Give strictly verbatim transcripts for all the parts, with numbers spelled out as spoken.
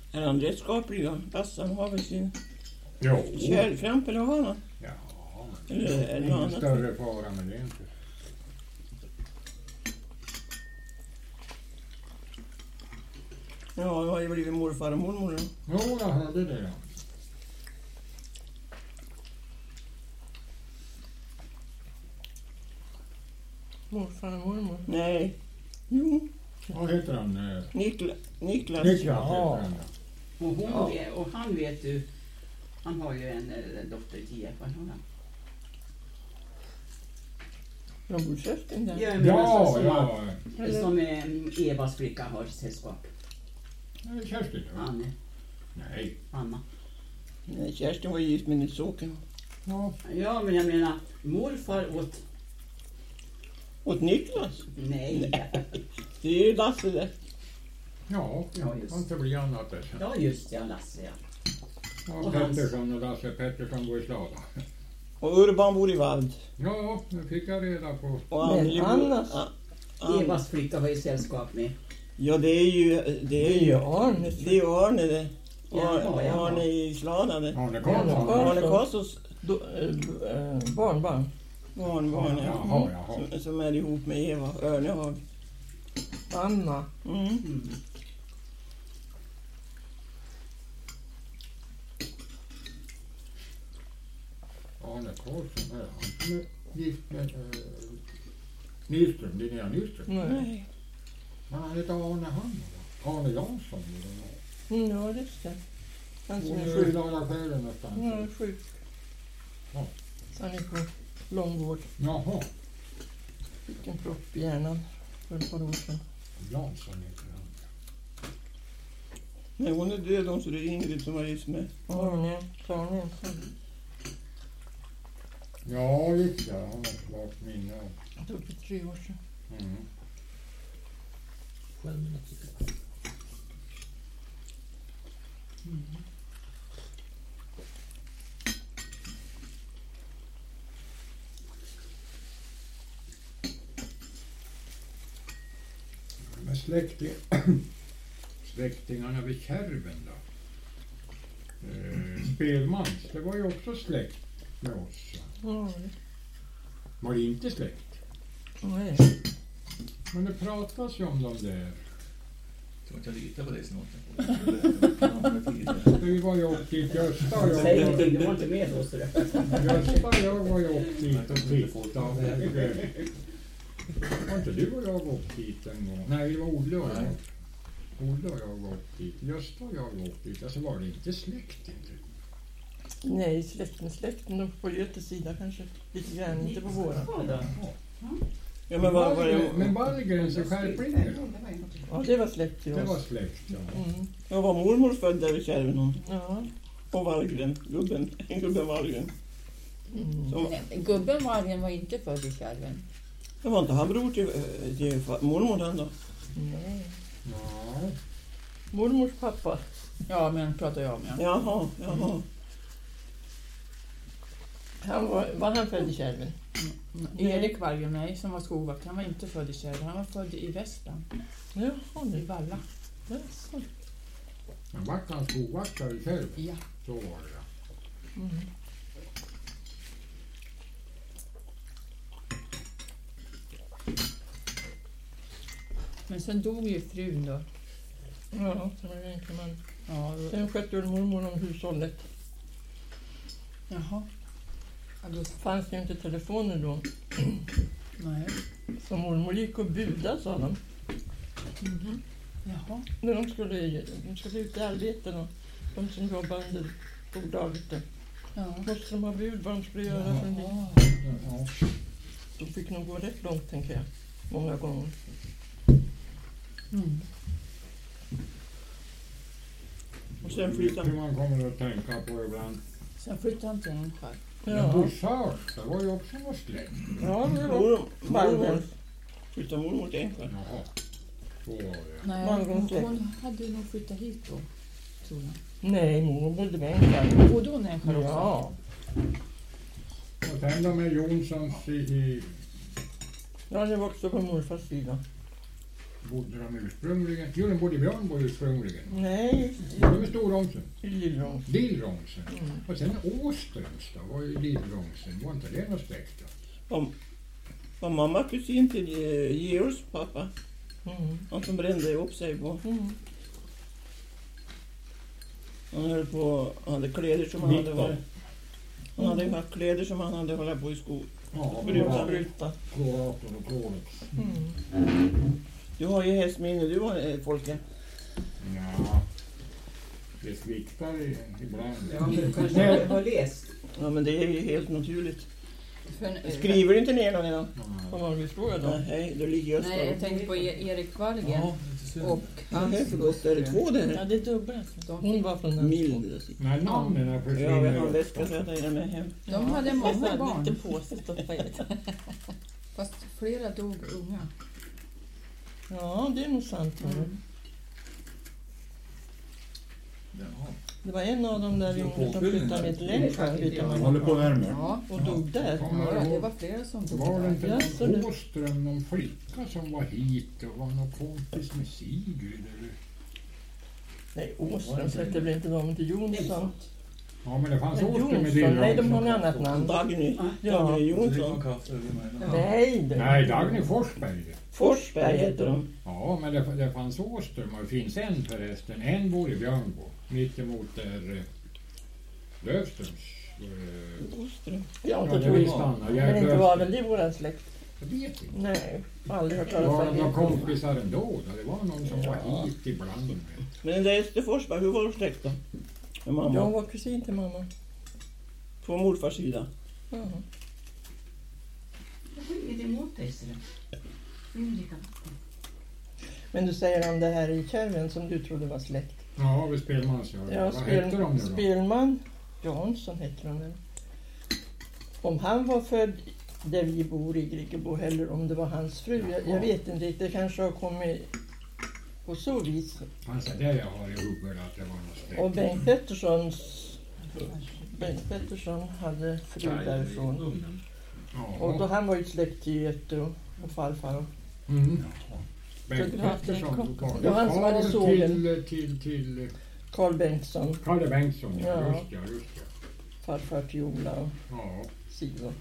Är han rättskaplig då? Lasse, han har väl sin Jo. kärlframp eller har han? Ja, Eller det är är det ingen annat? större fara med det inte. Ja, det har ju blivit morfar och mormor då. Jo, jag hörde det. Ja. Morfar och mormor. Nej. Jo. Vad heter han? eh? Nikla, Niklas. Niklas Ja. heter han. Ja. Och, hon Ja. vet, och han vet du, han har ju en, en dotter i Tierp. Vad har han? De bor Kerstin där. Jag menar Ja, så, som, ja. Eller- som eh, Evas flicka har sällskap. Eh, Kerstin då? Anne, Nej. Anna. Nej, Kerstin var gift med Nils Åke. Ja. Ja, men jag menar, morfar åt... Åt Niklas. Nej. Det är ju Lasse där. Ja, Ja, just. kan inte bli annat där sen. Ja, just ja, Lasse, ja. Ja, Och hans- Pettersson och Lasse Pettersson går i slada. Och Urban bor i Vald. Ja, nu fick jag reda på. Och Men Anneli bor- annars- A- Ann- Evas flicka har ju sällskap med. Ja, det är ju... Det Det är är ju ju... Arne. Det är ju Arne det. Ja, Arne, ja. Arne i Slada det. Arne Arne Karlsson. Karlsson. Arne Karlssons Då, äh, äh, barnbarn. barnbarn ja. Jaha, jaha. Som, som är ihop med Eva Örnehag. Anna. Mm. Mm. Arne Karlsson, är han som är gift med eh, Nyström, Linnea Nyström? Nej. Nej. Men han heter Arne han va? Arne Jansson. Mm, ja, just det. Han som Hon är är i sjuk. Dala själen någonstans. Han är sjuk. Ja. Han är på långvård. Jaha, Fick en propp i hjärnan för ett par år sedan. Jansson heter han. Nej, hon är död hon, så det är Ingrid som var gift med. Arne, Arne. Ja, just det. Han har klart minne av. Det tog för tre år sedan. Mm. Men släkting, släktingarna vid Kärven då? Eh, Spelmans, det var ju också släkt med oss. Ja, Var det inte släkt? nej. Men det pratas ju om dem där. Så man kan lita på dig snart. Vi var ju upp dit, Gösta och jag. Säg var- ingenting, du var inte med då. Så det. Gösta och jag var ju upp dit och tittade. Och, eh, var inte du och jag upp dit en gång? Nej, det var Olle och jag. Olle och jag var upp dit. Gösta och jag var upp dit. Alltså var det inte släkt inte? Nej, släkten, släkten. De på Götes sida kanske. Lite grann, inte på våra. Ja, då. Ja, men vad var det? Men Wallgrens och Skärplinge, Ja, det var släkt till det var oss. släkt. Ja. Mm. Jag var mormor född där vid Kärven hon. Ja. Och Wallgren, gubben, gubben Wallgren. Mm. Som, Nej, gubben Wallgren var inte född i Kärven. det var inte han bror till, eh, till fa- mormor han då? Nej. Ja. Mormors pappa. Ja, men pratar jag om, ja. Jaha, jaha. Han var, var han född i Kärven? Erik Wallgren, nej, som var skogvakt, han var inte född i Kärven. Han var född i Västland, Jaha, i nu. Valla. Jaså. Men vart han skogvaktare själv? Ja. Så var det. Mm. Men sen dog ju frun då. Ja, sen var det en man. Ja, då, Sen skötte väl mormor om hushållet. jaha. Ja, då, Det fanns ju inte telefoner då. nej. Så mormor gick och budade, sa de. Mhm. Jaha. När de skulle, de skulle ut i arbete då. De som jobbade under bolaget där. Ja. Måste de ha bud vad de skulle göra för en del. Ja. De fick nog gå rätt långt, tänker jag. Många gånger. Mm. Och sen Det flyttade man kommer att tänka på ibland. Sen flyttade han till Änskär. Men Ja, Bussars, det var ju också något släkt. ja det var mormor. Wallgrens. Flyttade mormor till Änskär. Jaha, så var det. Nej, Wallgrens hon, släkt. hon hade nog flyttat hit då, tror jag. Nej, mormor bodde med Änskär. Bodde hon i Änskär också? Ja. Och sen de är Jonssons i, i Ja, det var också på morfars sida. bodde de ursprungligen? Jo, de bodde i Björnbo ursprungligen. Nej, Var de i Storångsen? i Lillrång. Lillrångsen. Mm. Och sen Åströms då, var ju Lillrångsen. Var inte det någon släkt då? Om, var mamma kusin till eh, Georgs pappa? Mm. Han som brände ihop sig på. Mm. Han höll på, han hade kläder som han hade varit. Han hade ju haft kläder som han hade hållit på i skog. Ja, Brutan. Spruta. klorator och klorex. Mm. Du har ju hästminne, du har eh, Folke. Ja, det sviktar i- ibland. Ja, men du kanske har- har läst. Ja, men det är ju helt naturligt. För, Skriver du inte ner någon idag? På Norrviksfråga då? Nej, hej, då ligger jag Nej, jag stå. tänkte på E- Erik Wallgren Ja, lite synd. och Ja, hans här, förlåt, är det två där? Ja, det är dubbla. De, Hon var från den. Mild. När namnen Ja, vi försvinner har en väska så ofta. jag tar med hem. de hade en massa barn, Lite påse stoppa i. fast flera dog unga. Ja, det är nog sant. Mm. Jaha. Det var en av dem där yngre som flyttade med ett längd vet Ja. man. Håller på där med. Ja, Och dog där. ja, det var flera som dog Var det där. inte Jaså, någon du. Åström, någon flicka som var hit och var någon kompis med Sigrid? Eller? Nej, Åström sätter väl inte dem till Jonsson? Ja, men det fanns Men Åström i Jonsson, nej de har Lillrångsen. något annat namn. Dagny. Ja. Dagny Så dricker man Jonsson. kaffe över mig. Ja. Nej, det. Nej, Dagny Forsberg. Forsberg heter de. Ja, men det, det fanns Åström och det finns en förresten. En bor i Björnbo, mittemot där eh, Löfströms. Eh, Åström. Jag har ja, inte det trott. visste han. Men inte var väl det våran släkt? Jag vet inte. Nej, aldrig hört Det talas var om några det. kompisar ändå. Då. Det var någon som Ja. var hit ibland. Men den där Ester Forsberg, hur var de släkt då? Med Jag mamma? var kusin till mamma. På morfars sida. Ja. Jag har inget emot dig, så det är lika. Men du säger om det här i Kärven som du trodde var släkt. Ja, vid Spelmans. Ja. Ja, Vad hette de nu då? Spelman Jansson heter de väl. Om han var född där vi bor i Griggebo eller om det var hans fru. Jag, jag vet inte riktigt. Det kanske har kommit på så vis. Alltså det jag har i huvudet att det var något släkt. Och Bengt Petterssons Bengt Pettersson hade fru därifrån. Och då Ja. han var ju släkt till Göte och, och farfar. Och, Mm. Bengt Så du har haft en Pettersson. kock? var Ja, han som hade far sågen. till, till, till Carl Bengtsson, Kalle Bengtsson. Ja, Ja. just ja, just ja. farfar till Ola och Ja. Siv.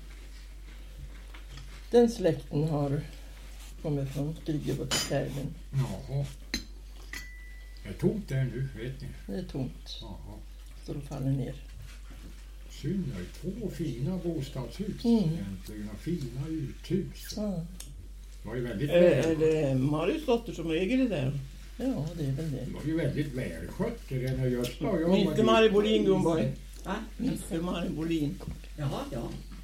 Den släkten har kommit från Griggebo till Kärven. Jaha. Det är tomt där nu, vet ni. Det är tomt. Jaha. Så de faller ner. Synd, det är två fina bostadshus Mm. egentligen. Och fina uthus. Ja, Det var ju väldigt, Är, är väl, det Marius dotter som äger det där? ja det är väl det. det var ju väldigt välskött. Det är när Gösta och jag Minns var du dit. Marie Bolin, Gunborg? Va? Minns du Marie Bolin? Jaha, ja.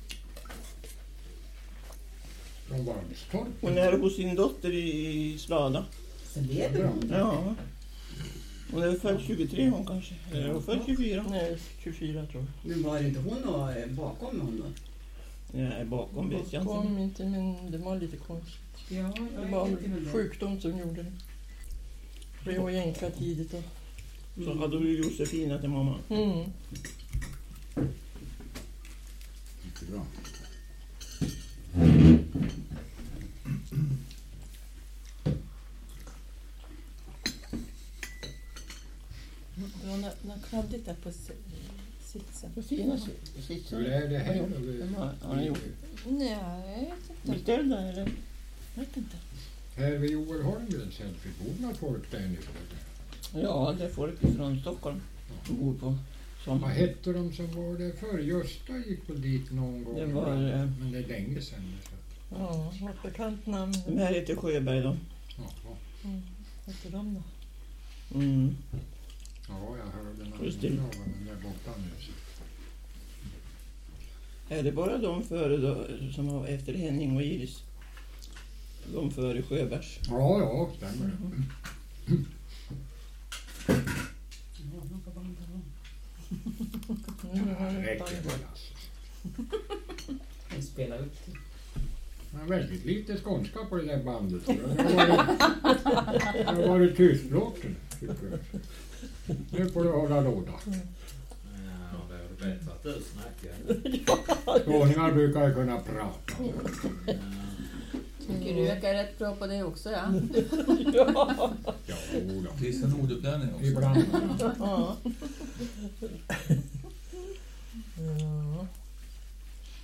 Från Varmstorp. Hon är hos sin dotter i Slada. Så lever hon. Ja. Hon är född tjugotre hon kanske. Eller hon är född tjugofyra. Nej, tjugofyra tror jag. Men var det inte hon och, eh, bakom honom? Nej, bakom vet jag inte. Kom inte, men det var lite konstigt. Ja, Det var sjukdom som gjorde det. Vi var jänka tidigt. Och, Så hade du Josefina till mamma. mm. Mycket bra. Det var något- något kladdigt där på si- sitsen. Fina Hur sitsen. är det här? Den har han gjort. Nej, jag vet inte. Beställda eller? Jag vet inte. Här vid Joel Holmgrens Hälsby, bor något folk där nu? Ja, det är folk från Stockholm som bor på Vad sommar. hette de som var där förr? Gösta gick väl dit någon gång? Det var, eh, Men det är länge sedan. Så. Ja, något bekant namn. De här heter Sjöberg då. Jaha. Mm. Vad heter de då? Mm. Ja, jag hörde Just det. namnet av dem där borta nu. Är det bara de före då, som var efter Henning och Iris? De före Sjöbergs. Ja, ja, stämmer det. Ja, man får banda dem. Mm, Ja, det räcker band. väl alltså. De spelar upp till. Det var väldigt lite skånska på det där bandet. tror jag. Det har varit, det har varit tyskspråken, tycker jag. Nu får du hålla låda. Ja, det är bättre att du snackar. Skåningar brukar ju kunna prata. Tycker du jag är rätt bra på det också, ja? Ja. Ja, då. Finns det en orduppvärmning också? Ibland. Ja.